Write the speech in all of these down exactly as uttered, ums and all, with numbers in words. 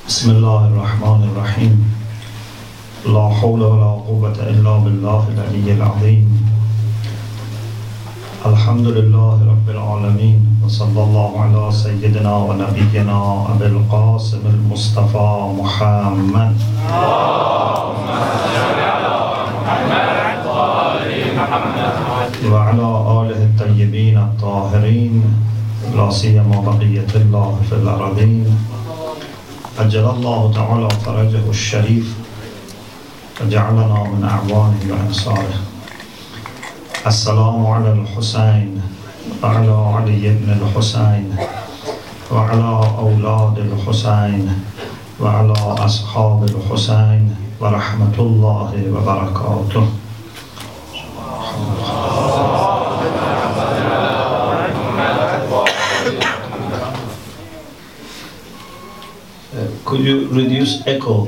بسم الله الرحمن الرحيم لا حول ولا قوة إلا بالله العلي العظيم الحمد لله رب العالمين وصلى الله على سيدنا ونبينا أبي القاسم المصطفى محمد اللهم صل على محمد وآل محمد وعلى آله الطيبين الطاهرين لا سيما بقية الله في الأرضين أجل الله تعالى فرجه الشريف وجعلنا من أعوانه وأنصاره. السلام على الحسين وعلى علي بن الحسين وعلى أولاد الحسين وعلى أصحاب الحسين ورحمة الله وبركاته. Could you reduce echo?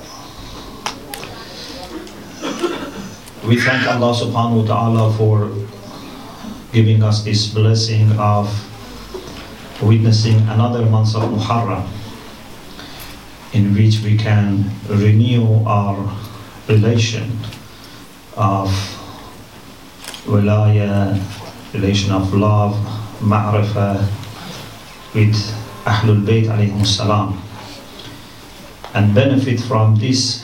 We thank Allah subhanahu wa ta'ala for giving us this blessing of witnessing another month of Muharram, in which we can renew our relation of wilaya, relation of love, ma'rifah with Ahlul Bayt alayhim salam, and benefit from this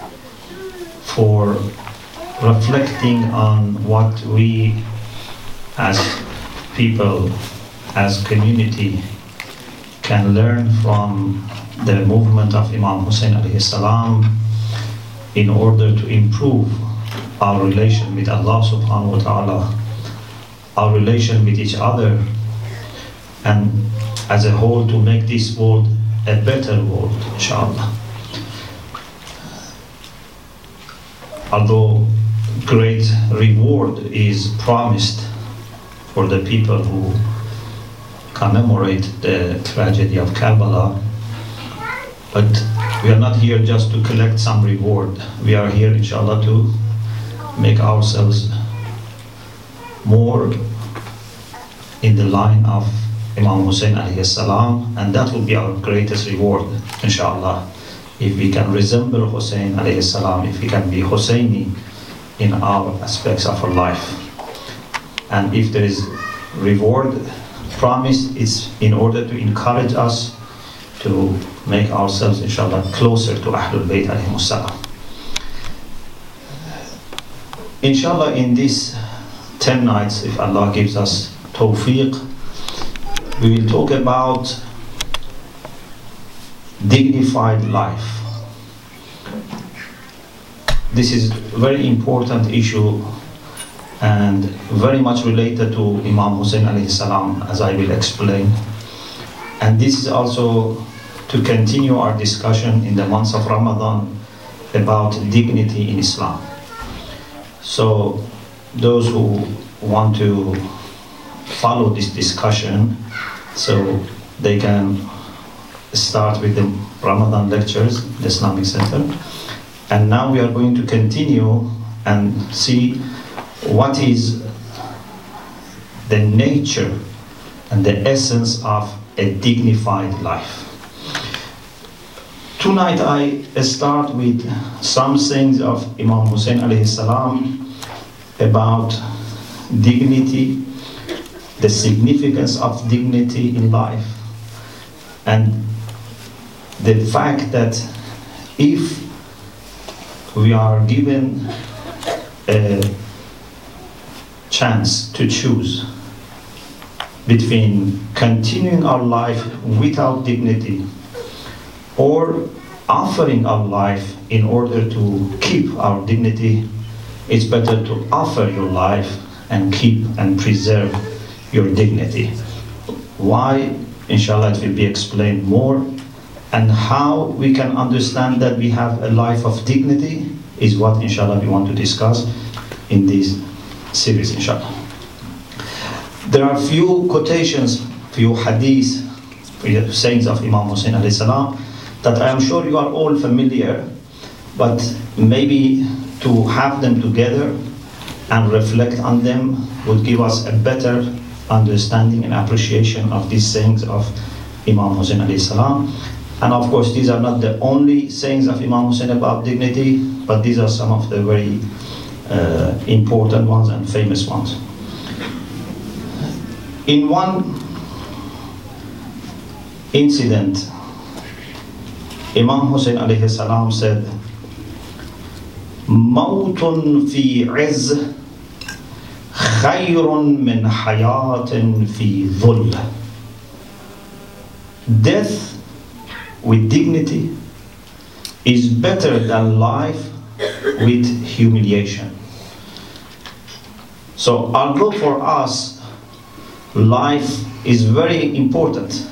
for reflecting on what we as people, as community, can learn from the movement of Imam Hussein alayhi salam in order to improve our relation with Allah subhanahu wa ta'ala, our relation with each other, and as a whole to make this world a better world, inshallah. Although great reward is promised for the people who commemorate the tragedy of Karbala, but we are not here just to collect some reward. We are here, inshallah, to make ourselves more in the line of Imam Hussein alayhi salam, and that will be our greatest reward, inshallah, if we can resemble Hussein alayhi salam, if we can be Husseini in our aspects of our life. And if there is reward promised, it's in order to encourage us to make ourselves, inshallah, closer to Ahlul Bayt alayhim salam. Inshallah, in these ten nights, if Allah gives us tawfiq, we will talk about dignified life. This is a very important issue and very much related to Imam Hussein alayhi salam, as I will explain. And this is also to continue our discussion in the months of Ramadan about dignity in Islam. So those who want to follow this discussion, so they can start with the Ramadan lectures, the Islamic Center. And now we are going to continue and see what is the nature and the essence of a dignified life. Tonight I start with some things of Imam Hussein alayhi salam about dignity, the significance of dignity in life, and the fact that if we are given a chance to choose between continuing our life without dignity or offering our life in order to keep our dignity, it's better to offer your life and keep and preserve your dignity. Why? Inshallah, it will be explained more. And how we can understand that we have a life of dignity is what, inshallah, we want to discuss in this series, inshallah. There are few quotations, few hadiths, few sayings of Imam Hussein alayhi salam that I am sure you are all familiar, but maybe to have them together and reflect on them would give us a better understanding and appreciation of these sayings of Imam Hussein alayhi salam. And of course, these are not the only sayings of Imam Hussein about dignity, but these are some of the very uh, important ones and famous ones. In one incident, Imam Hussein alayhi salam said, "Mautun fi izz khayrun min hayatin fi dhul." Death with dignity is better than life with humiliation. So although for us life is very important,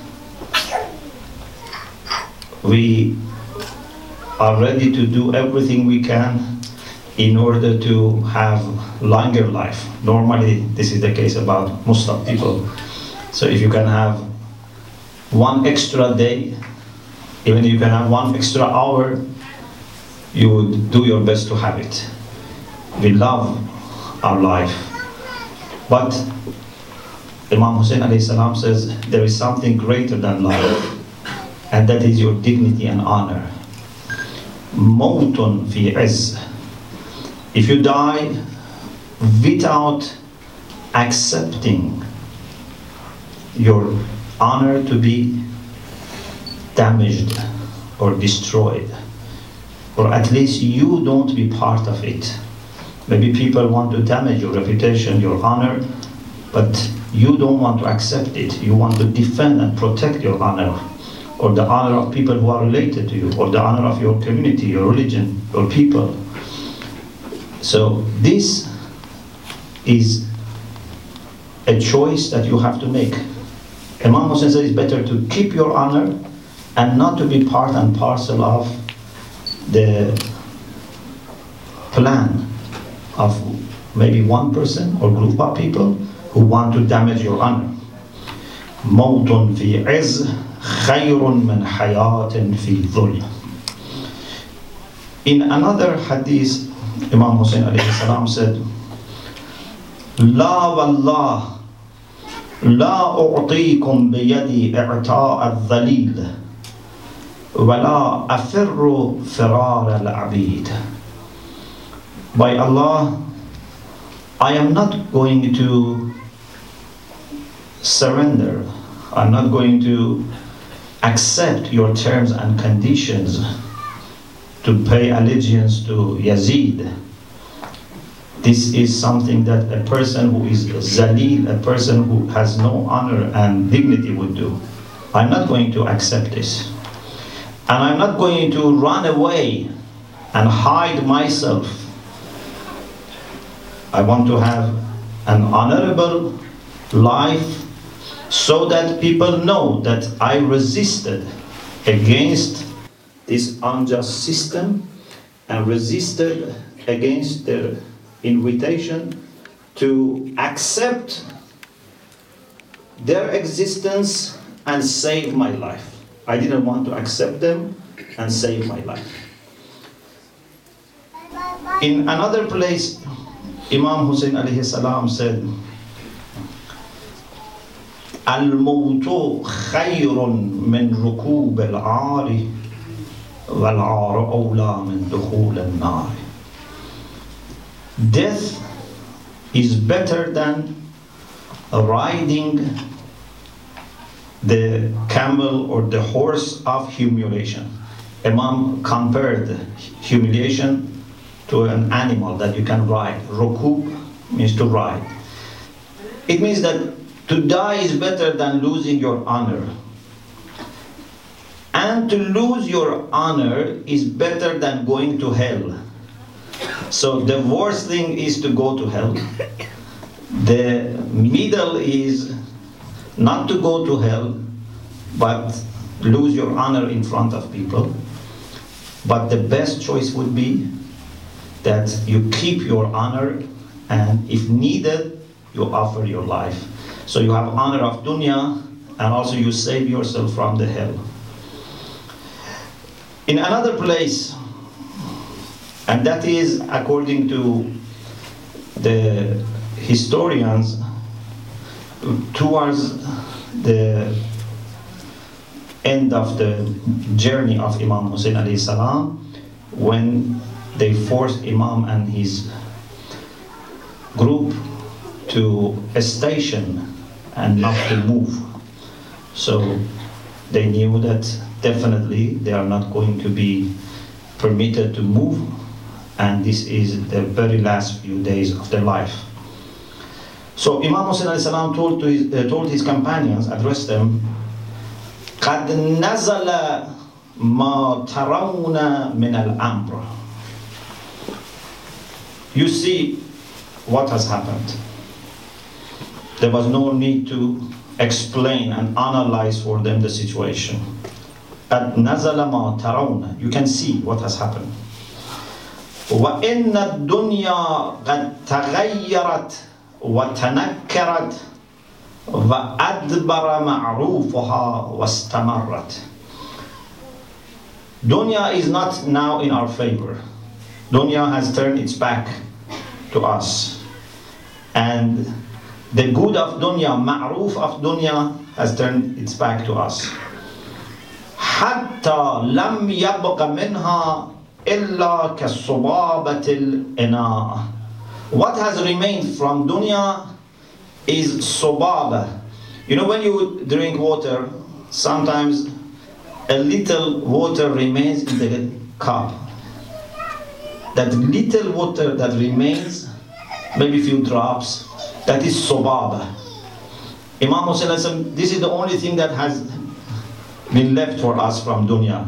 we are ready to do everything we can in order to have longer life. Normally this is the case about Muslim people. So if you can have one extra day, even if you can have one extra hour, you would do your best to have it. We love our life. But Imam Hussein alayhi salam says there is something greater than life, and that is your dignity and honor. Mautun fi izz. If you die without accepting your honor to be damaged or destroyed, or at least you don't be part of it. Maybe people want to damage your reputation, your honor, but you don't want to accept it. You want to defend and protect your honor, or the honor of people who are related to you, or the honor of your community, your religion, your people. So this is a choice that you have to make. Imam Hussein says it's better to keep your honor and not to be part and parcel of the plan of maybe one person or group of people who want to damage your honor. Mautun fi izz khayrun min hayatin fi dhul. In another hadith, Imam Hussein alayhi salam said, "La wallah, la u'tikum biyadi i'ta' al-dhalil, وَلَا أَفِرُّ فِرَارَ الْعَبِيدِ." By Allah, I am not going to surrender. I'm not going to accept your terms and conditions to pay allegiance to Yazid. This is something that a person who is zalil, a person who has no honor and dignity would do. I'm not going to accept this. And I'm not going to run away and hide myself. I want to have an honorable life so that people know that I resisted against this unjust system and resisted against the invitation to accept their existence and save my life. I didn't want to accept them and save my life. In another place, Imam Hussein alayhi salam said, "Al-mawtu khayrun min rukub al-'ari, wal-'ar awla min dukhul al-nar." Death is better than riding the camel or the horse of humiliation. Imam compared humiliation to an animal that you can ride. Rukub means to ride. It means that to die is better than losing your honor. And to lose your honor is better than going to hell. So the worst thing is to go to hell. The middle is not to go to hell, but lose your honor in front of people. But the best choice would be that you keep your honor, and if needed, you offer your life. So you have honor of dunya, and also you save yourself from the hell. In another place, and that is according to the historians, towards the end of the journey of Imam Hussein alayhi salam, when they forced Imam and his group to a station and not to move. So they knew that definitely they are not going to be permitted to move, and this is the very last few days of their life. So Imam Hussein alayhi salam told, to his, uh, told his companions, addressed them, قَدْ نَزَلَ مَا تَرَوْنَ مِنَ الْأَمْرِ. You see what has happened. There was no need to explain and analyze for them the situation. قَدْ نَزَلَ مَا تَرَوْنَ. You can see what has happened. وَإِنَّ الدُّنْيَا قَدْ تَغَيَّرَتْ وَتَنَكَّرَتْ وَأَدْبَرَ مَعْرُوفُهَا وَاسْتَمَرَّتْ. Dunya is not now in our favor. Dunya has turned its back to us. And the good of dunya, ma'ruf of dunya, has turned its back to us. حَتَّى لَمْ يَبْقَ مِنْهَا إِلَّا كَالصُّبَابَةِ الْإِنَاءِ. What has remained from dunya is sobaba. You know, when you drink water, sometimes a little water remains in the cup. That little water that remains, maybe a few drops, that is sobaba. Imam Hussein said, this is the only thing that has been left for us from dunya.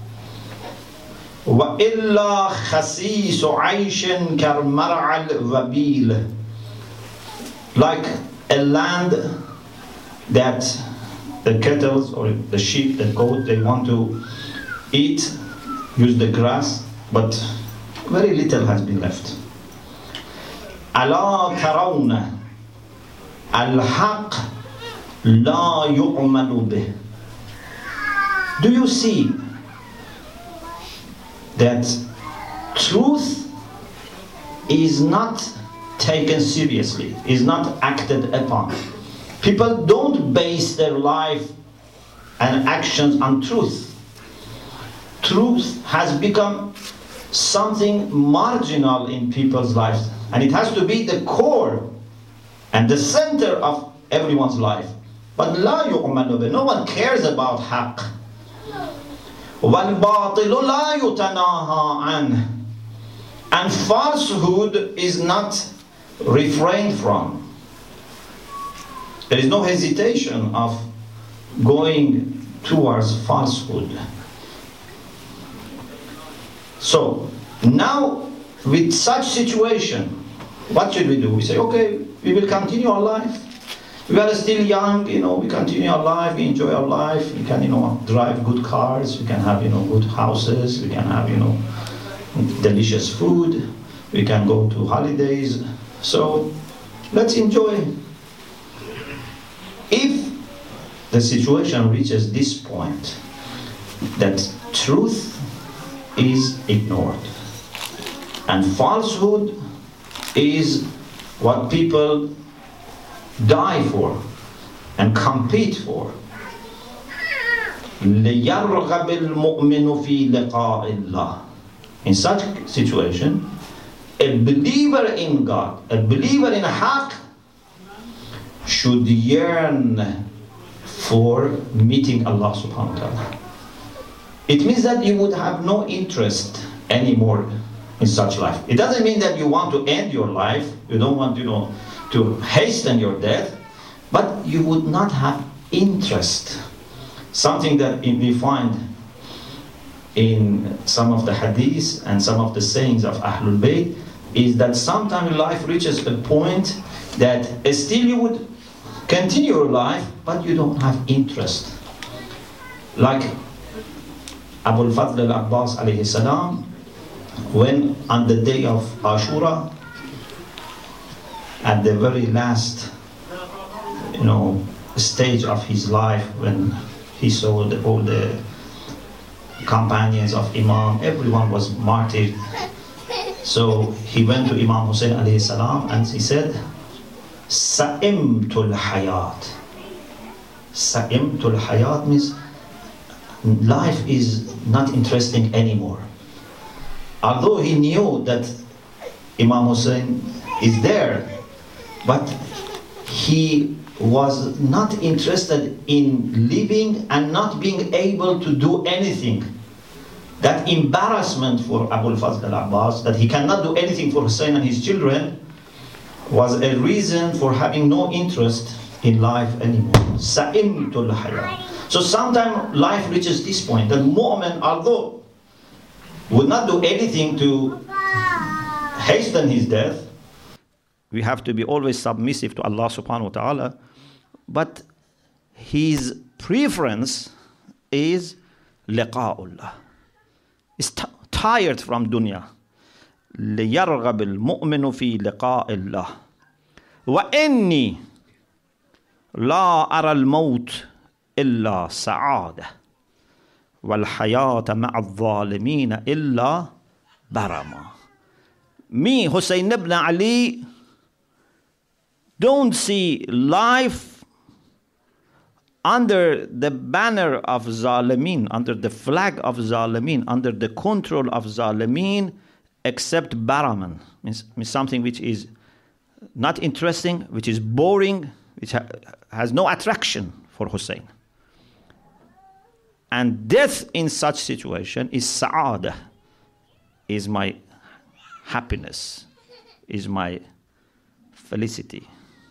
وَإِلَّا خَسِيسُ عَيْشٍ كَالْمَرْعَ الْوَبِيلِ. Like a land that the cattle or the sheep, the goat, they want to eat, use the grass, but very little has been left. أَلَا تَرَوْنَ الْحَقِّ لَا يُعْمَلُ بِهِ. Do you see that truth is not taken seriously, is not acted upon? People don't base their life and actions on truth. Truth has become something marginal in people's lives, and it has to be the core and the center of everyone's life. But لا يؤمن به. No one cares about haqq. وَالْبَاطِلُ لَا يُتَنَاهَا عَنْهُ. And falsehood is not refrained from. There is no hesitation of going towards falsehood. So, now with such situation, what should we do? We say, okay, we will continue our life. We are still young, you know, we continue our life, we enjoy our life, we can, you know, drive good cars, we can have, you know, good houses, we can have, you know, delicious food, we can go to holidays. So, let's enjoy. If the situation reaches this point, that truth is ignored, and falsehood is what people die for and compete for. لِيَرْغَبِ الْمُؤْمِنُ فِي لِقَاءِ اللَّهِ. In such situation, a believer in God, a believer in Haqq, should yearn for meeting Allah subhanahu wa ta'ala. It means that you would have no interest anymore in such life. It doesn't mean that you want to end your life, you don't want, you know, to hasten your death, but you would not have interest. Something that we find in some of the hadiths and some of the sayings of Ahlul Bayt is that sometimes life reaches a point that still you would continue your life, but you don't have interest. Like Abu al-Fadl al-Abbas alayhi salam, when on the day of Ashura, at the very last, you know, stage of his life, when he saw the, all the companions of Imam, everyone was martyred. So he went to Imam Hussein alayhi salam and he said, Sa'imtul hayat. Sa'imtul hayat means life is not interesting anymore. Although he knew that Imam Hussein is there, but he was not interested in living and not being able to do anything. That embarrassment for Abu al-Fazl al-Abbas, that he cannot do anything for Hussein and his children, was a reason for having no interest in life anymore. Sa'imtul hayat. So sometimes life reaches this point, that mu'min, although would not do anything to hasten his death, we have to be always submissive to Allah subhanahu wa ta'ala, but his preference is liqa'ullah. He's t- tired from dunya. لِيَرْغَبِ الْمُؤْمِنُ فِي لِقَاءِ اللَّهِ وَإِنِّي لَا أَرَى الْمَوْتِ إِلَّا سَعَادَةً وَالْحَيَاةَ مَعَ الظَّالِمِينَ إِلَّا بَرَمًا. Me, Hussein ibn Ali, don't see life under the banner of Zalimin, under the flag of Zalimin, under the control of Zalimin, except Baraman, means, means something which is not interesting, which is boring, which ha- has no attraction for Hussein. And death in such situation is sa'adah, is my happiness, is my felicity.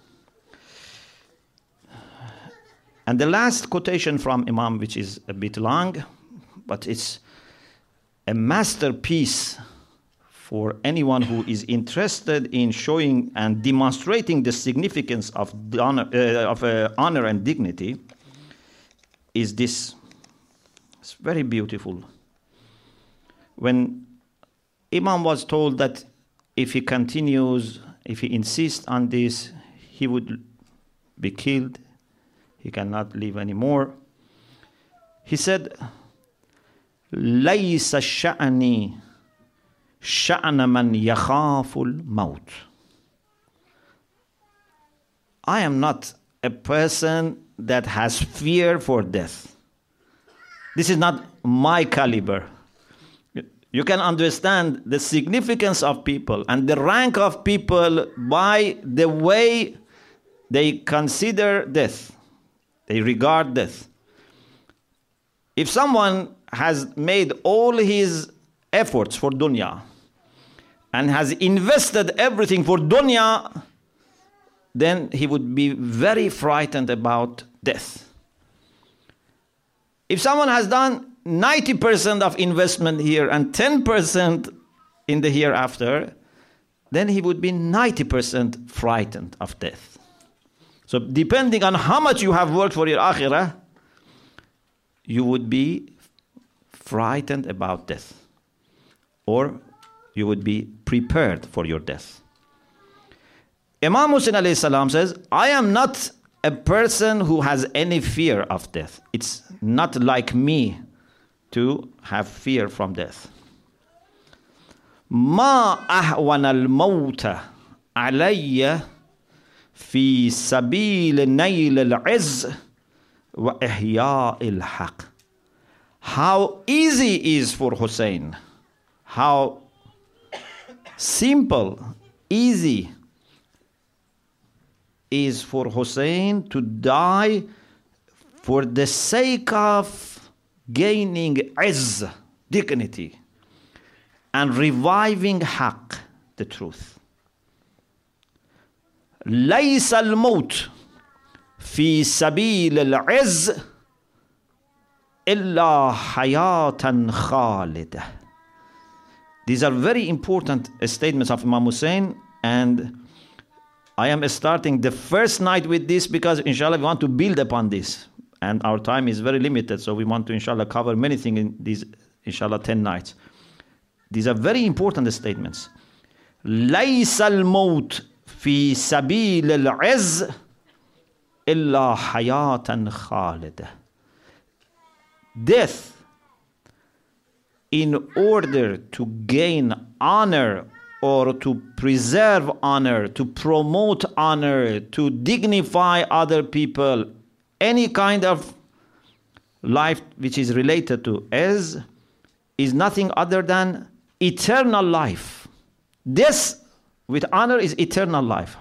And the last quotation from Imam, which is a bit long, but it's a masterpiece for anyone who is interested in showing and demonstrating the significance of the honor, uh, of uh, honor and dignity, is this. It's very beautiful. When Imam was told that if he continues, if he insists on this, he would be killed, he cannot live anymore, he said, لَيْسَ الشَّأْنِ شَأْنَ مَنْ يَخَافُ الْمَوْتِ. I am not a person that has fear for death. This is not my caliber. You can understand the significance of people and the rank of people by the way they consider death. They regard death. If someone has made all his efforts for dunya and has invested everything for dunya, then he would be very frightened about death. If someone has done ninety percent of investment here and ten percent in the hereafter, then he would be ninety percent frightened of death. So depending on how much you have worked for your akhirah, you would be frightened about death, or you would be prepared for your death. Imam Hussein alayhi salam says, I am not a person who has any fear of death. It's not like me to have fear from death. ما أهون الموت علي في سبيل نيل العز وإحياء الحق. How easy is for Hussein, how simple, easy is for Hussein to die for the sake of gaining izz, dignity, and reviving haqq, the truth. ليس الموت في سبيل العز إلا حياة خالدة. These are very important statements of Imam Hussein, and I am starting the first night with this because inshallah we want to build upon this, and our time is very limited, so we want to inshallah cover many things in these inshallah ten nights. These are very important statements. ليس الموت في سبيل العز إلا حياة خالدة. Death, in order to gain honor or to preserve honor, to promote honor, to dignify other people, any kind of life which is related to is, is nothing other than eternal life. This with honor is eternal life.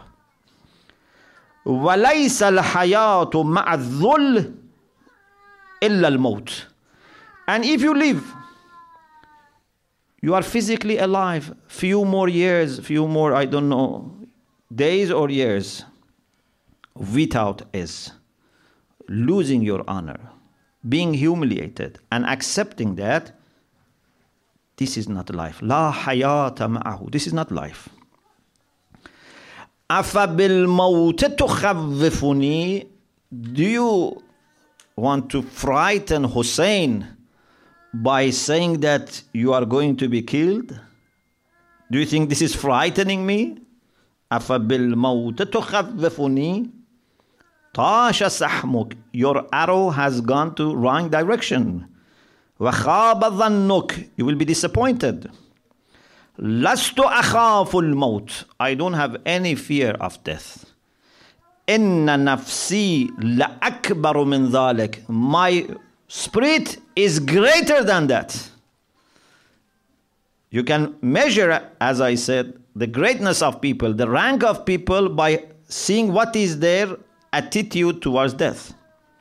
وَلَيْسَ الْحَيَاةُ مَعَ الذُّلِّ إِلَّا الْمَوْتِ. And if you live, you are physically alive, few more years, few more, I don't know, days or years, without is losing your honor, being humiliated, and accepting that this is not life. La hayata ma'ahu. This is not life. أَفَبِالْمَوْتِ تُخَوِّفُنِي. Do you want to frighten Hussein by saying that you are going to be killed? Do you think this is frightening me? أَفَبِالْمَوْتِ تُخَوِّفُنِي. طَاشَ سَحْمُكَ. Your arrow has gone to wrong direction. وَخَابَ ظَنُّكَ. You will be disappointed. لَسْتُ أَخَافُ الْمَوْتِ. I don't have any fear of death. إِنَّ نَفْسِي لَأَكْبَرُ مِنْ ذَلِكَ. My spirit is greater than that. You can measure, as I said, the greatness of people, the rank of people by seeing what is their attitude towards death.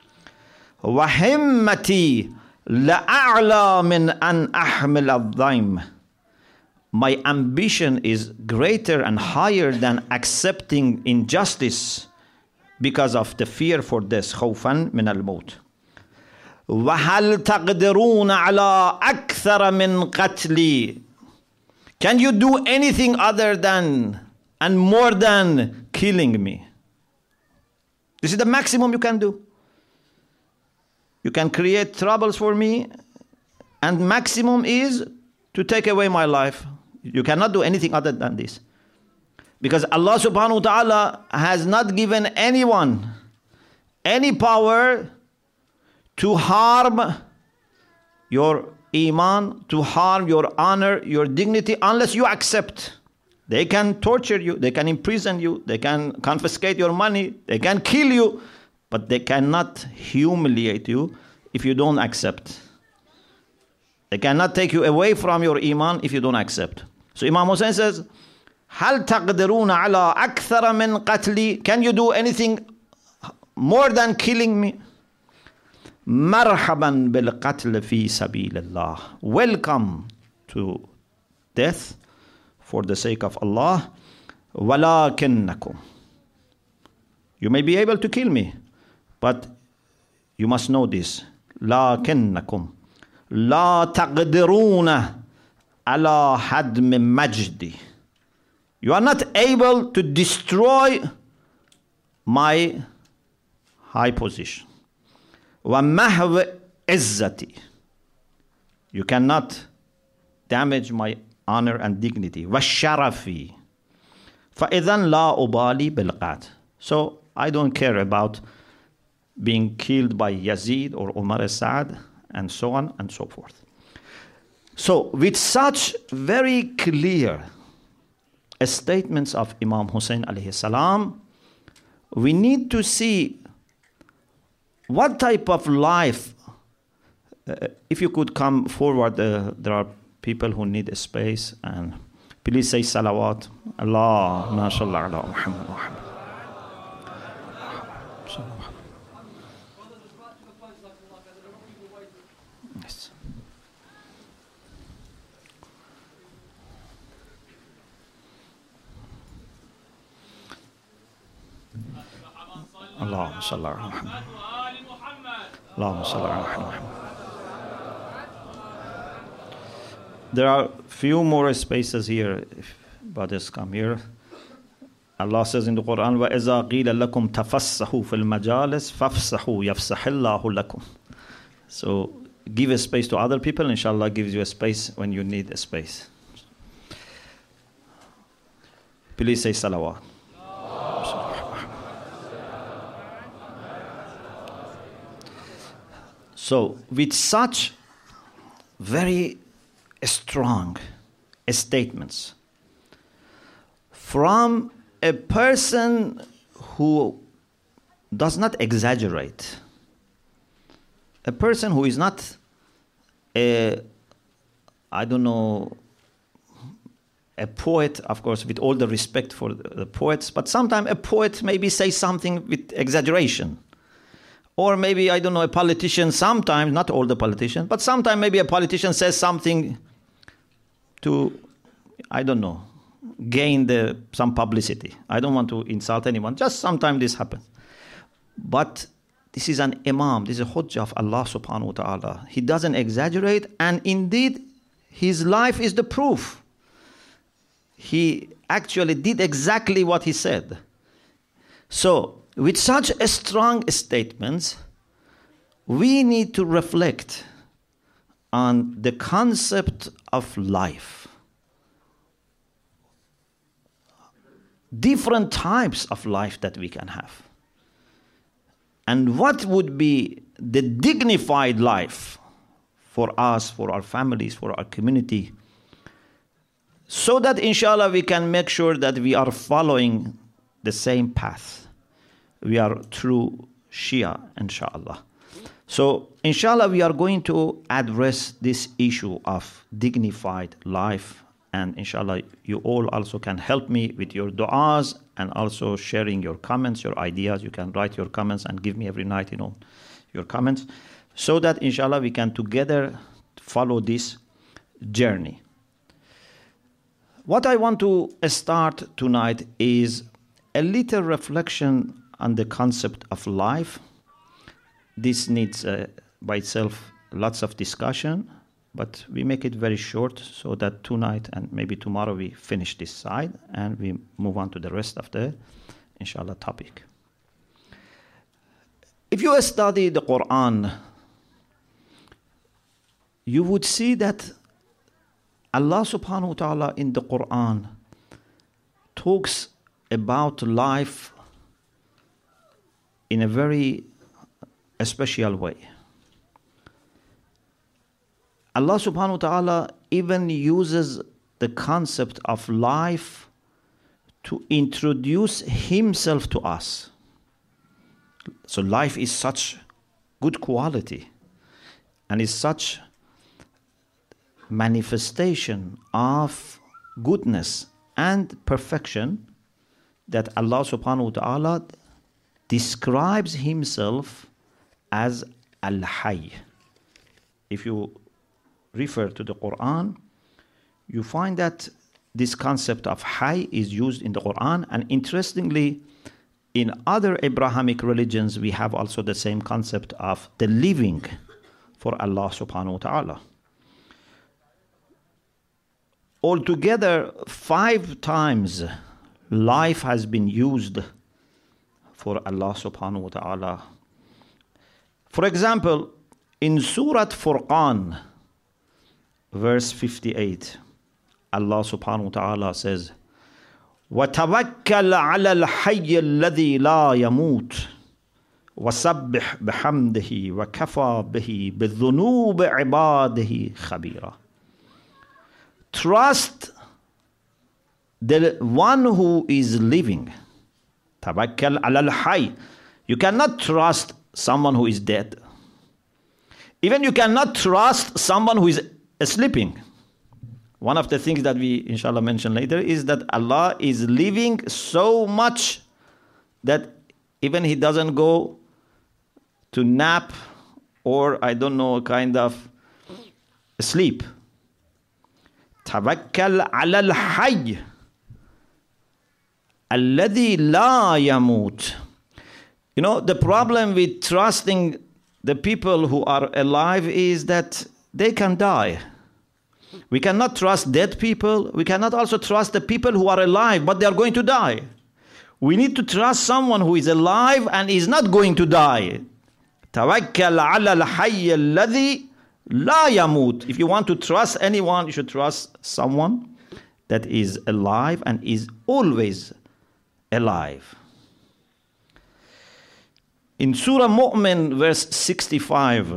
وَهِمَّتِي لَأَعْلَى مِنْ أَنْ أَحْمِلَ الضَّيْمِ. My ambition is greater and higher than accepting injustice because of the fear for death. خوفا من الموت. وَهَلْ تَقْدِرُونَ عَلَىٰ أَكْثَرَ مِنْ قَتْلِي. Can you do anything other than and more than killing me? This is the maximum you can do. You can create troubles for me, and maximum is to take away my life. You cannot do anything other than this. Because Allah subhanahu wa ta'ala has not given anyone any power to harm your iman, to harm your honor, your dignity, unless you accept. They can torture you, they can imprison you, they can confiscate your money, they can kill you, but they cannot humiliate you if you don't accept. They cannot take you away from your iman if you don't accept. So Imam Hussein says, هل تقدرون على أكثر من قتلي. Can you do anything more than killing me? مرحبا بالقتل في سبيل الله. Welcome to death for the sake of Allah. ولكنكم. You may be able to kill me, but you must know this. لكنكم لا تقدرون على هدم مجدي. You are not able to destroy my high position. وَمَحْوِ عِزَّتِي. You cannot damage my honor and dignity. وَالشَّرَفِ. فَإِذَنْ لَا أُبَالِي بِالْقَاتِ. So I don't care about being killed by Yazid or Umar al-Sa'ad and so on and so forth. So with such very clear statements of Imam Hussein alayhi salam, we need to see what type of life, uh, if you could come forward, uh, there are people who need a space, and please say salawat. Allah, mashallah, ala Muhammad, Muhammad. Yes. Allahumma salli ala Muhammad. Allahumma salli ala Muhammad. There are few more spaces here if brothers come here. Allah says in the Quran, وَإِذَا قِيلَ لَكُمْ تَفَسَّحُوا فِي الْمَجَالِسِ فَافْسَحُوا يَفْسَحِ اللَّهُ لَكُمْ. So give a space to other people, inshallah gives you a space when you need a space. Please say salawat. So with such very strong statements from a person who does not exaggerate, a person who is not a, I don't know, a poet, of course, with all the respect for the, the poets, but sometimes a poet maybe says something with exaggeration. Or maybe, I don't know, a politician sometimes, not all the politicians, but sometimes maybe a politician says something to, I don't know, gain the, some publicity. I don't want to insult anyone, just sometimes this happens. But this is an imam, this is a hujjah of Allah subhanahu wa ta'ala. He doesn't exaggerate, and indeed, his life is the proof. He actually did exactly what he said. So, with such a strong statements, we need to reflect on the concept of life. Different types of life that we can have. And what would be the dignified life for us, for our families, for our community, so that inshallah we can make sure that we are following the same path. We are true Shia, inshallah. So, inshallah, we are going to address this issue of dignified life. And inshallah, you all also can help me with your du'as and also sharing your comments, your ideas. You can write your comments and give me every night, you know, your comments. So that inshallah, we can together follow this journey. What I want to start tonight is a little reflection on the concept of life. This needs uh, by itself lots of discussion, but we make it very short so that tonight and maybe tomorrow we finish this side and we move on to the rest of the, inshallah, topic. If you study the Quran, you would see that Allah subhanahu wa ta'ala in the Quran talks about life in a very a special way. Allah subhanahu wa ta'ala even uses the concept of life to introduce himself to us. So life is such good quality and is such manifestation of goodness and perfection that Allah subhanahu wa ta'ala describes himself as Al-Hayy. If you refer to the Quran, you find that this concept of Hayy is used in the Quran, and interestingly, in other Abrahamic religions, we have also the same concept of the living for Allah subhanahu wa ta'ala. Altogether, five times life has been used for Allah subhanahu wa ta'ala. For example, in Surah Furqan, verse fifty-eight, Allah subhanahu wa ta'ala says, وَتَوَكَّلْ عَلَى الْحَيِّ الَّذِي لَا يَمُوتُ وَسَبِّحْ بِحَمْدِهِ وَكَفَى بِهِ بِالذُّنُوبِ عِبَادِهِ خَبِيرًا. Trust the one who is living. Tawakkal ala al-hayy. You cannot trust someone who is dead. Even you cannot trust someone who is sleeping. One of the things that we inshallah mention later is that Allah is living so much that even he doesn't go to nap or I don't know kind of sleep. Tawakkal ala al-hayy alladhi la yamut. You know, the problem with trusting the people who are alive is that they can die. We cannot trust dead people. We cannot also trust the people who are alive, but they are going to die. We need to trust someone who is alive and is not going to die. Tawakkal ala al-hayy alladhi la yamut. If you want to trust anyone, you should trust someone that is alive and is always alive. In Surah Mu'min, verse sixty-five,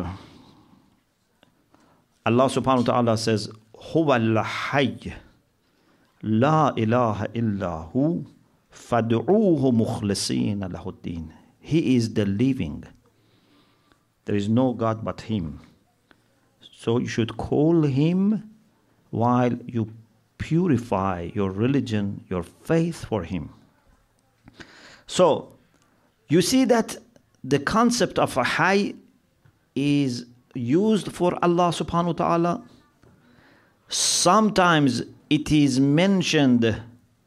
Allah subhanahu wa ta'ala says, Huwa al-hayy, la ilaha illa hu, fad'uuhu mukhlisina lahu ad-din. He is the living. There is no God but Him. So you should call Him while you purify your religion, your faith for Him. So you see that the concept of a Hayy is used for Allah subhanahu wa ta'ala. Sometimes it is mentioned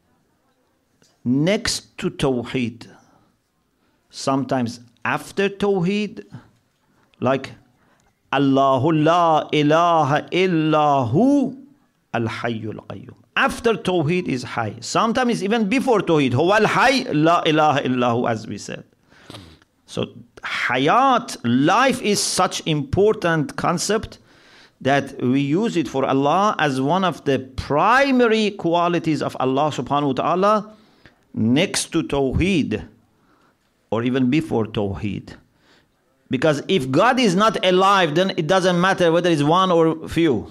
next to Tawheed, sometimes after Tawheed, like Allahu la ilaha illahu al-hayyul qayyum. After Tawheed is Hayy. Sometimes even before Tawheed. Huwa al-hayy la ilaha illahu, as we said. So Hayat, life, is such important concept that we use it for Allah as one of the primary qualities of Allah subhanahu wa ta'ala, next to Tawheed or even before Tawheed. Because if God is not alive, then it doesn't matter whether it's one or few.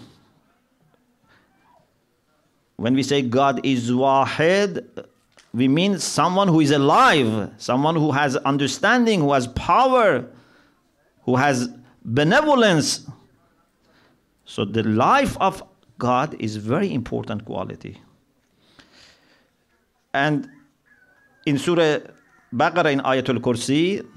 When we say God is Wahid, we mean someone who is alive, someone who has understanding, who has power, who has benevolence. So the life of God is very important quality. And in Surah Baqarah, in Ayatul Kursi,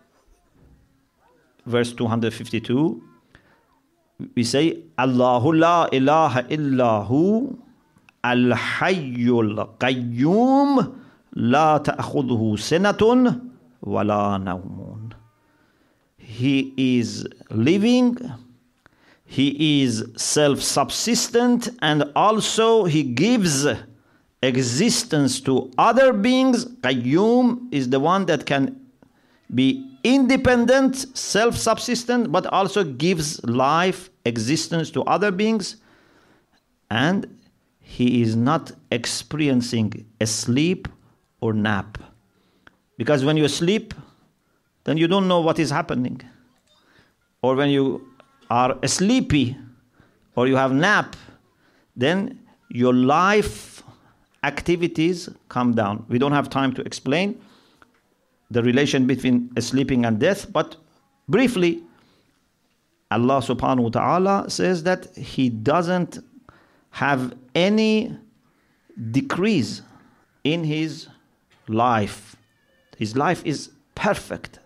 verse two hundred fifty-two, we say, Allahu la ilaha illahu al-hayyul qayyum la ta'khudhuhu sinatun wa la nawmun. He is living, He is self-subsistent, and also He gives existence to other beings. Qayyum is the one that can be independent, self-subsistent, but also gives life, existence to other beings. And He is not experiencing a sleep or nap. Because when you sleep, then you don't know what is happening. Or when you are sleepy or you have nap, then your life activities come down. We don't have time to explain the relation between sleeping and death, but briefly, Allah subhanahu wa ta'ala says that He doesn't have any decrease in His life. His life is perfect.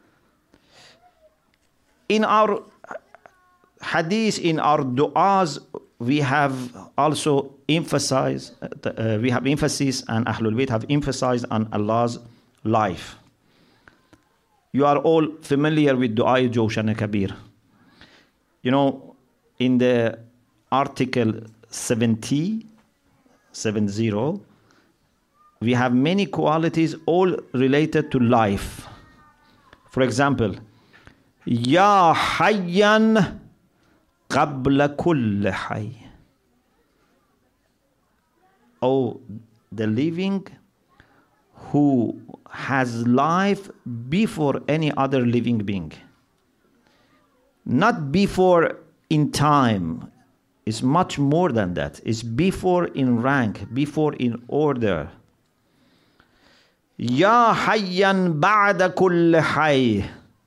In our hadith, in our du'as, we have also emphasized, uh, we have emphasis, and Ahlul Bayt have emphasized on Allah's life. You are all familiar with Du'a Jawshan Kabir. You know, in the article seventy, seventy, we have many qualities all related to life. For example, Ya Hayyan Qabla Kull Hayy. Oh, the living who has life before any other living being. Not before in time. It's much more than that. It's before in rank, before in order. Ya Hayyan Ba'da Kull Hayy.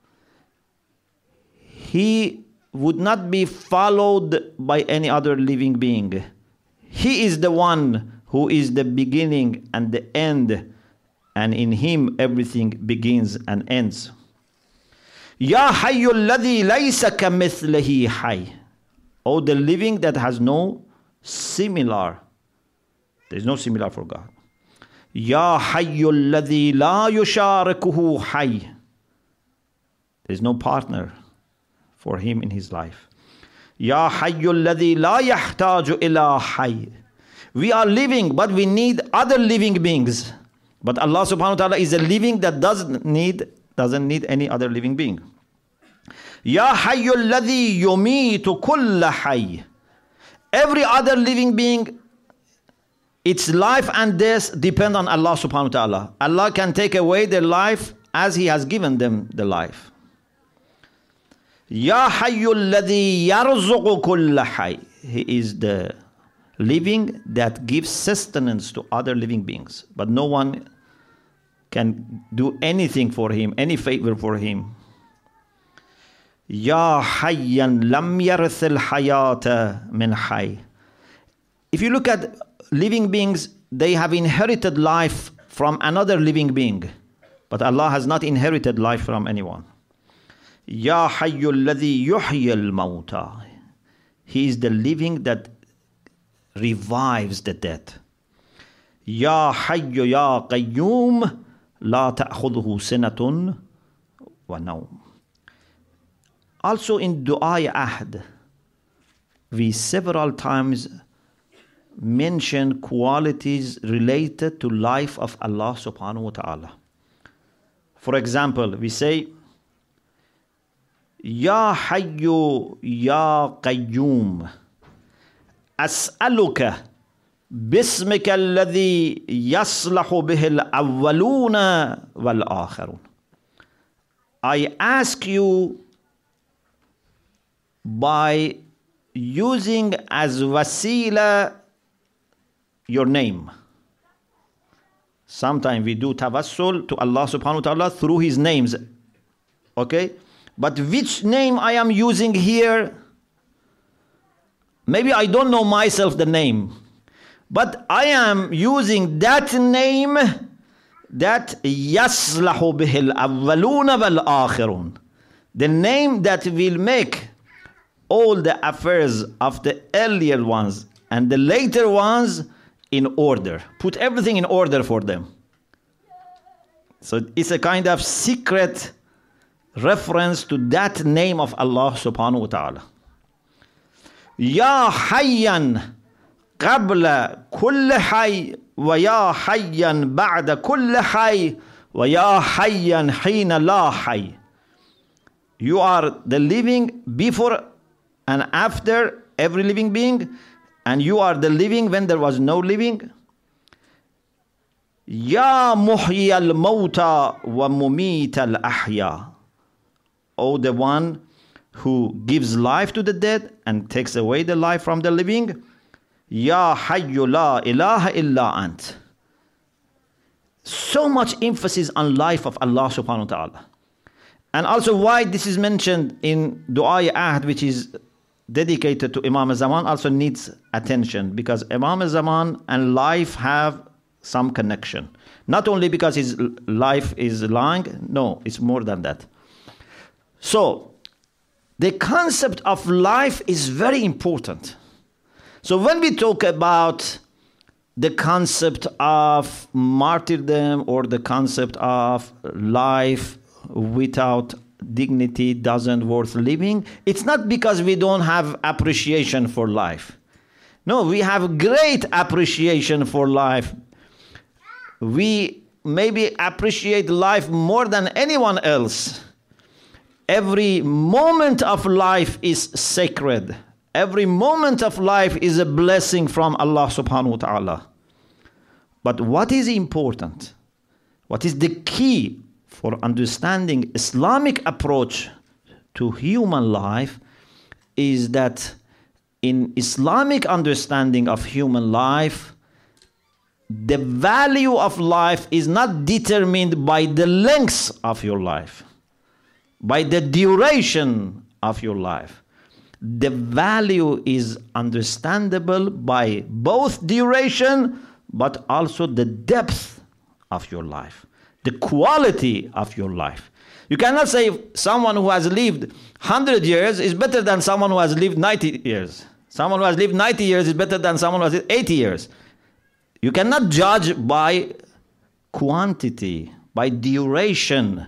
He would not be followed by any other living being. He is the one who is the beginning and the end, and in Him everything begins and ends. Ya Hayyul Ladhi Laysa Kamithlihi Hayy. Oh, the living that has no similar. There is no similar for God. Ya Hayyul Ladhi La Yusharikuhu Hayy. There is no partner for Him in His life. Ya Hayyul Ladhi La Yahtaju Ila Hayy. We are living, but we need other living beings. But Allah subhanahu wa ta'ala is a living that doesn't need, doesn't need any other living being. Ya Hayyul Ladhi Yumitu Kulla Hayy. Every other living being, its life and death depend on Allah subhanahu wa ta'ala. Allah can take away their life as He has given them the life. Ya Hayyul Ladhi Yarzuqu Kulla Hayy. He is the living that gives sustenance to other living beings. But no one can do anything for Him, any favor for Him. Ya hayyan lam yarthil hayata min hay. If you look at living beings, they have inherited life from another living being. But Allah has not inherited life from anyone. Ya hayyul ladhi yuhyil mawta. He is the living that revives the dead. Ya hayyu ya qayyum la ta'khudhuhu sinatun wa nawm. Also in Du'a Ahd, we several times mention qualities related to life of Allah subhanahu wa ta'ala. For example, we say, Ya Hayyu Ya Qayyum As'aluka Bismika alladhi yaslahu bihi al-awwaluna wal-akharun. I ask you by using as wasila your name. Sometimes we do tawassul to Allah subhanahu wa ta'ala through his names. Okay? But which name I am using here? Maybe I don't know myself the name. But I am using that name that yaslahu bihi al-awwaluna wal-akhirun. The name that will make all the affairs of the earlier ones and the later ones in order. Put everything in order for them. So it's a kind of secret reference to that name of Allah subhanahu wa ta'ala. Ya hayyan qabla kulli hay wa ya hayyan ba'da kulli hay wa ya hayyan hina la hay. You are the living before and after every living being, and you are the living when there was no living. Ya muhyi al-mawta wa mumit al-ahya. O the one who gives life to the dead and takes away the life from the living. Ya hayyu la ilaha illa ant. So much emphasis on life of Allah subhanahu wa ta'ala. And also why this is mentioned in Du'a Ahd, which is dedicated to Imam al-Zaman, also needs attention, because Imam al-Zaman and life have some connection. Not only because his life is long, no, it's more than that. So, the concept of life is very important. So when we talk about the concept of martyrdom or the concept of life without dignity doesn't worth living, it's not because we don't have appreciation for life. No, we have great appreciation for life. We maybe appreciate life more than anyone else. Every moment of life is sacred. Every moment of life is a blessing from Allah subhanahu wa ta'ala. But what is important? What is the key for understanding Islamic approach to human life is that in Islamic understanding of human life, the value of life is not determined by the length of your life, by the duration of your life. The value is understandable by both duration but also the depth of your life, the quality of your life. You cannot say someone who has lived one hundred years is better than someone who has lived ninety years. Someone who has lived ninety years is better than someone who has lived eighty years. You cannot judge by quantity, by duration.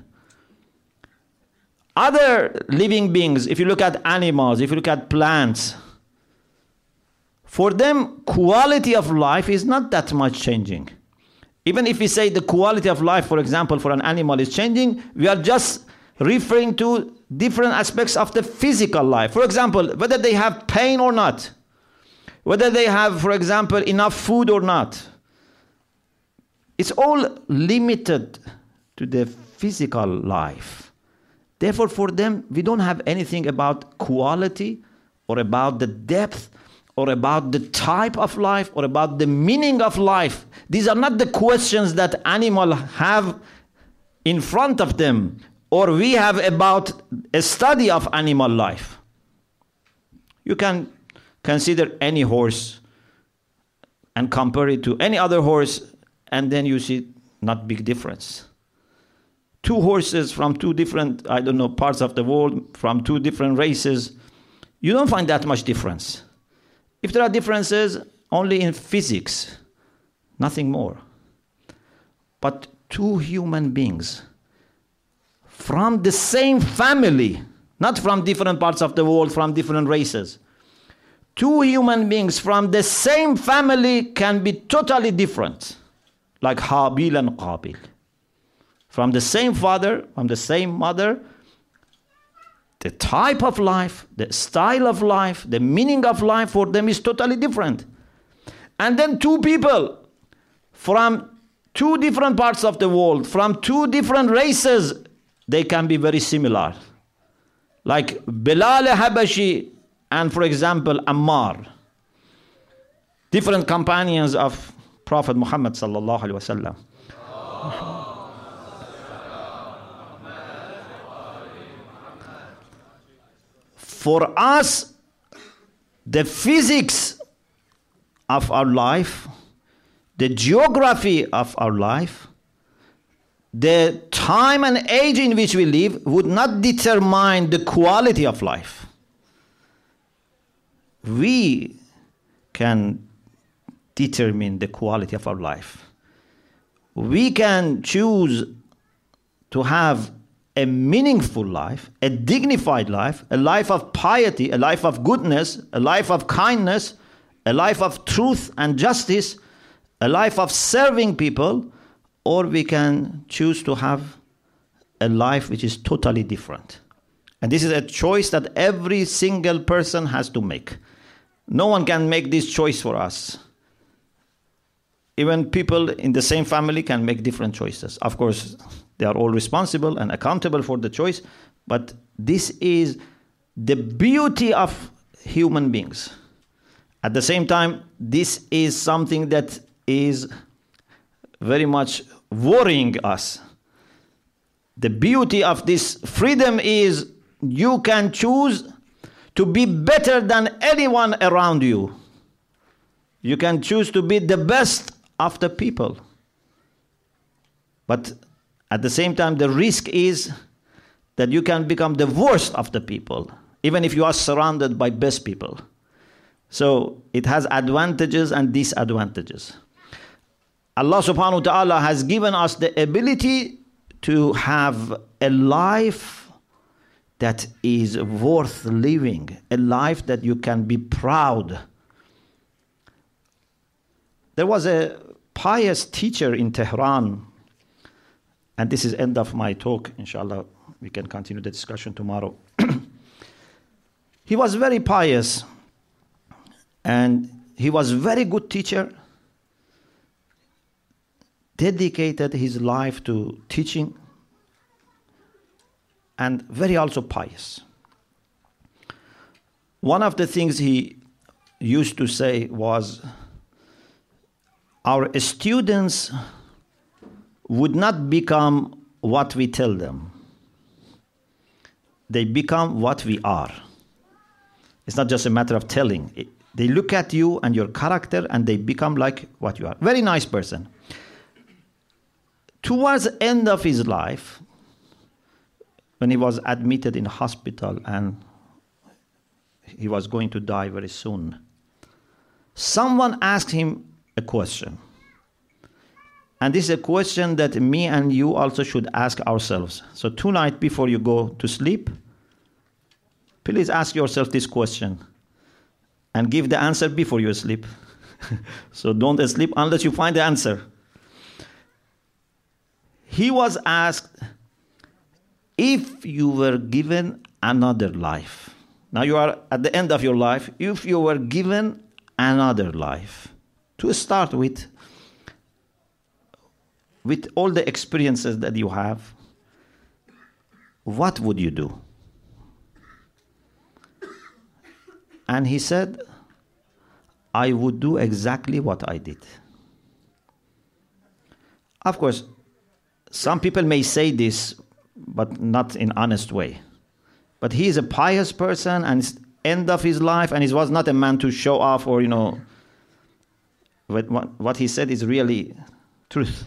Other living beings, if you look at animals, if you look at plants, for them, quality of life is not that much changing. Even if we say the quality of life, for example, for an animal is changing, we are just referring to different aspects of the physical life. For example, whether they have pain or not, whether they have, for example, enough food or not. It's all limited to the physical life. Therefore, for them, we don't have anything about quality or about the depth or about the type of life or about the meaning of life. These are not the questions that animals have in front of them or we have about a study of animal life. You can consider any horse and compare it to any other horse, and then you see not big difference. Two horses from two different, I don't know, parts of the world, from two different races, you don't find that much difference. If there are differences, only in physics, nothing more. But two human beings from the same family, not from different parts of the world, from different races. Two human beings from the same family can be totally different, like Habil and Qabil. From the same father, from the same mother, the type of life, the style of life, the meaning of life for them is totally different. And then two people from two different parts of the world, from two different races, they can be very similar. Like Bilal Habashi and, for example, Ammar. Different companions of Prophet Muhammad sallallahu alaihi wasallam. For us, the physics of our life, the geography of our life, the time and age in which we live would not determine the quality of life. We can determine the quality of our life. We can choose to have a meaningful life, a dignified life, a life of piety, a life of goodness, a life of kindness, a life of truth and justice, a life of serving people, or we can choose to have a life which is totally different. And this is a choice that every single person has to make. No one can make this choice for us. Even people in the same family can make different choices. Of course, they are all responsible and accountable for the choice, but this is the beauty of human beings. At the same time, this is something that is very much worrying us. The beauty of this freedom is you can choose to be better than anyone around you. You can choose to be the best of the people. But at the same time, the risk is that you can become the worst of the people, even if you are surrounded by best people. So it has advantages and disadvantages. Allah subhanahu wa ta'ala has given us the ability to have a life that is worth living, a life that you can be proud. There was a pious teacher in Tehran, and this is end of my talk. Inshallah, we can continue the discussion tomorrow. He was very pious, and he was a very good teacher, dedicated his life to teaching, and very also pious. One of the things he used to say was, our students would not become what we tell them. They become what we are. It's not just a matter of telling. It, they look at you and your character and they become like what you are. Very nice person. Towards the end of his life, when he was admitted in hospital and he was going to die very soon, someone asked him a question. And this is a question that me and you also should ask ourselves. So tonight, before you go to sleep, please ask yourself this question and give the answer before you sleep. So don't sleep unless you find the answer. He was asked, if you were given another life, now you are at the end of your life, if you were given another life, to start with, with all the experiences that you have, what would you do? And he said, I would do exactly what I did. Of course, some people may say this but not in honest way. But he is a pious person, and it's end of his life, and he was not a man to show off or, you know, what, what he said is really truth.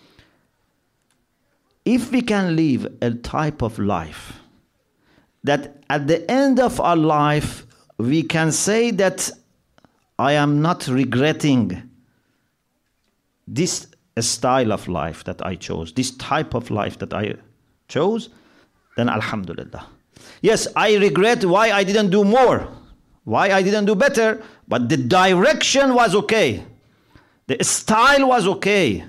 If we can live a type of life that at the end of our life we can say that I am not regretting this style of life that I chose, this type of life that I chose, then alhamdulillah. Yes, I regret why I didn't do more, why I didn't do better, but the direction was okay. The style was okay.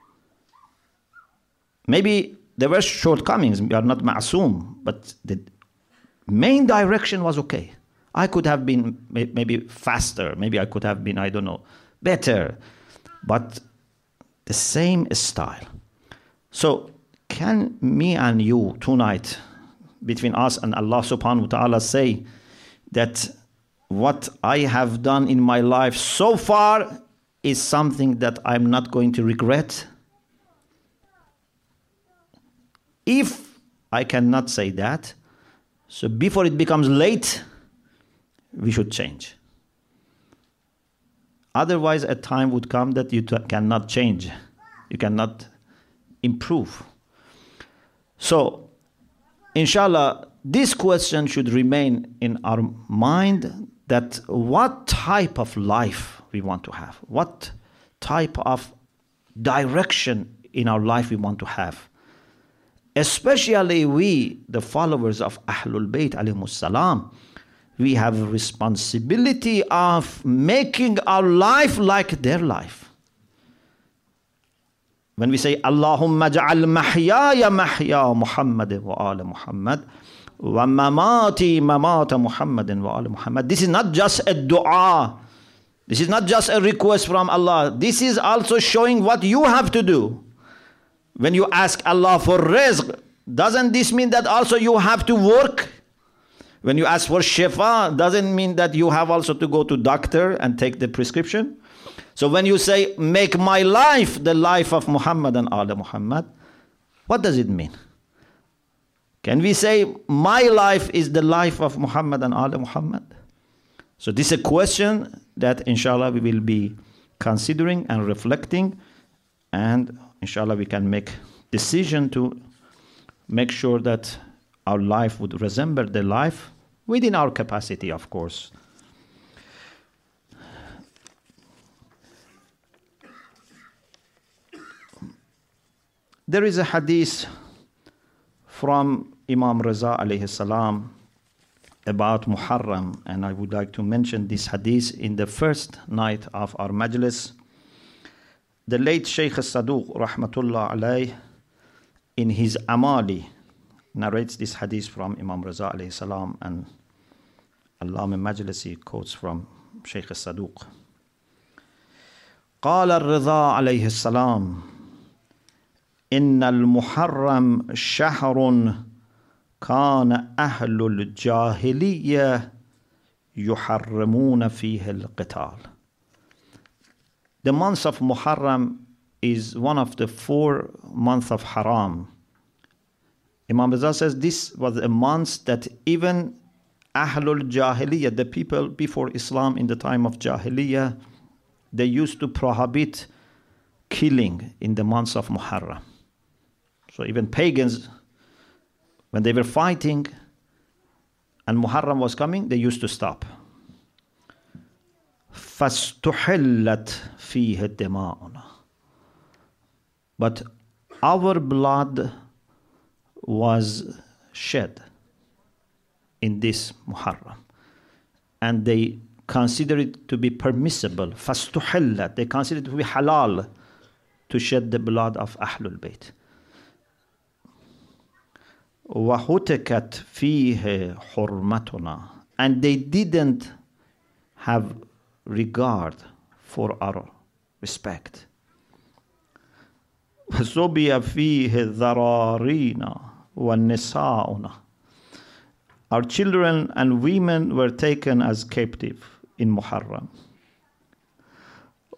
Maybe there were shortcomings, we are not ma'soom, but the main direction was okay. I could have been maybe faster, maybe I could have been, I don't know, better, but the same style. So can me and you tonight, between us and Allah subhanahu wa ta'ala, say that what I have done in my life so far is something that I'm not going to regret? If I cannot say that, so before it becomes late, we should change. Otherwise, a time would come that you t- cannot change. You cannot improve. So, inshallah, this question should remain in our mind, that what type of life we want to have, what type of direction in our life we want to have. Especially we, the followers of Ahlul Bayt alayhimus salam, we have a responsibility of making our life like their life. When we say, Allahumma ja'al mahyaya mahya Muhammad wa ala Muhammad, wa mamati mamata Muhammadin wa ala Muhammad. This is not just a dua. This is not just a request from Allah. This is also showing what you have to do. When you ask Allah for rizq, doesn't this mean that also you have to work? When you ask for shifa, doesn't mean that you have also to go to doctor and take the prescription? So when you say, make my life the life of Muhammad and ala Muhammad, what does it mean? Can we say, my life is the life of Muhammad and ala Muhammad? So this is a question that inshallah we will be considering and reflecting, and inshallah we can make decision to make sure that our life would resemble the life within our capacity, of course. There is a hadith from Imam Raza alayhi salam about Muharram, and I would like to mention this hadith in the first night of our majlis. The late Shaykh Saduq rahmatullah alayh, in his Amali, narrates this hadith from Imam Raza alayhi salam, and Allama Majlisi quotes from Shaykh Saduq. قال الرضا عليه السلام إن المحرم شهر كان أهل الجاهلية يحرمون فيه القتال. The month of Muharram is one of the four months of haram. Imam Raza says this was a month that even Ahlul Jahiliyyah, the people before Islam in the time of Jahiliyyah, they used to prohibit killing in the months of Muharram. So even pagans, when they were fighting and Muharram was coming, they used to stop. فَاسْتُحِلَّتْ فِيهِ الدِّمَاءُنَا. But our blood was shed in this Muharram, and they consider it to be permissible. فَاسْتُحِلَّتْ. They consider it to be halal to shed the blood of Ahlul Bayt. وَهُتِكَتْ فِيهِ حُرْمَتُنَا. And they didn't have regard for our respect. وَصُبِيَ فِيهِ ذَرَارِينَ وَالنِّسَاؤُنَا. Our children and women were taken as captive in Muharram.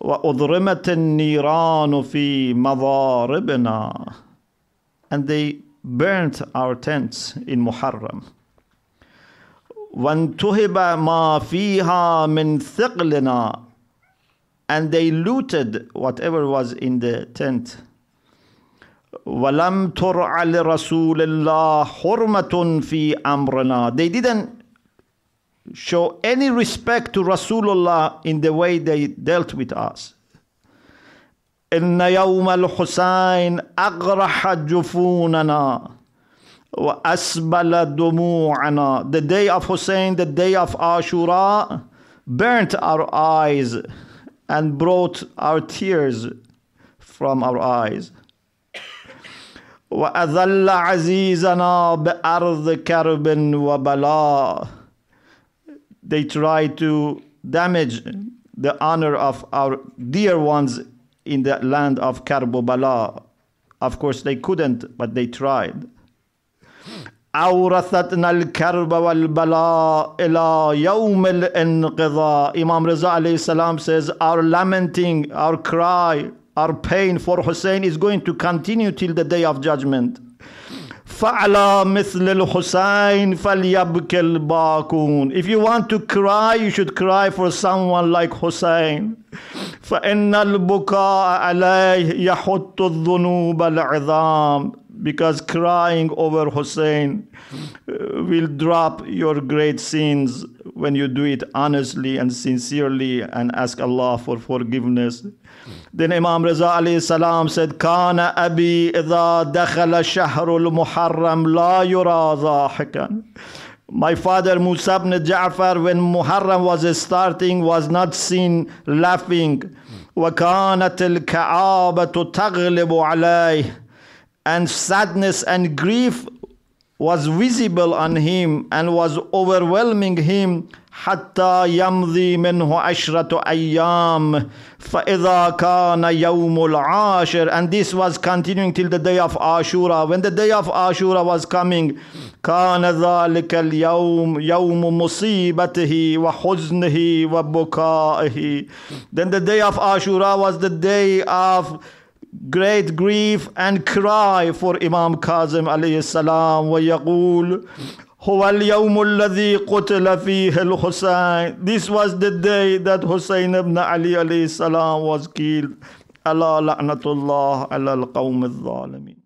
وَأُضْرِمَتِ النِّيرَانُ فِي مَضَارِبِنَا. And they burnt our tents in Muharram. وَانْتُهِبَ مَا فِيهَا مِنْ ثِقْلِنَا, and they looted whatever was in the tent. وَلَمْ تُرْعَ لِرَسُولِ اللَّهِ حُرْمَةٌ فِي أَمْرِنَا. They didn't show any respect to Rasulullah in the way they dealt with us. إِنَّ يَوْمَ الْحُسَيْنِ أَغْرَحَ جُفُونَنَا وَأَسْبَلَ دُمُوعَنَا. The day of Hussein, the day of Ashura, burnt our eyes and brought our tears from our eyes. وَأَذَلَّ عَزِيزَنَا بِأَرْضِ كَرْبٍ وَبَلَاءٍ. They tried to damage the honor of our dear ones in the land of Karb Bala. Of course they couldn't, but they tried. أَوْرَثَتْنَا الْكَرْبَ وَالْبَلَاءِ إِلَى يَوْمِ الْإِنْقِضَاءِ. Imam Raza alayhi salam says, our lamenting, our cry, our pain for Hussein is going to continue till the day of judgment. فَعَلَى مِثْلِ الْحُسَيْنِ فَلْيَبْكِ الْبَاكُونَ. If you want to cry, you should cry for someone like Hussein. فَإِنَّ الْبُكَاءَ عَلَيْهِ يَحُطُّ الذُّنُوبَ الْعِظَامِ. Because crying over Hussein will drop your great sins when you do it honestly and sincerely and ask Allah for forgiveness. Then Imam Raza alayhi salam said, كَانَ أَبِي إِذَا دَخَلَ شَهْرُ الْمُحَرَّمْ لَا يُرَى ضَاحِكًا. My father Musa ibn Ja'far, when Muharram was starting, was not seen laughing. وَكَانَتِ الْكَعَابَةُ تَغْلِبُ عَلَيْهِ. And sadness and grief was visible on him and was overwhelming him. حتى يمضي منه عشرة أيام فإذا كان يوم العاشر. And this was continuing till the day of Ashura. When the day of Ashura was coming, كان ذلك اليوم يوم مصيبته وحزنه وبكائه. Then the day of Ashura was the day of great grief and cry for Imam Kazim alayhi salam. وَيَقُولُ هُوَ الْيَوْمُ الَّذِي قُتِلَ فِيهِ الْحُسَيْنِ. This was the day that Hussein ibn Ali alayhi salam was killed. أَلَا لَعْنَةُ اللَّهِ عَلَى الْقَوْمِ الظَّالِمِينَ.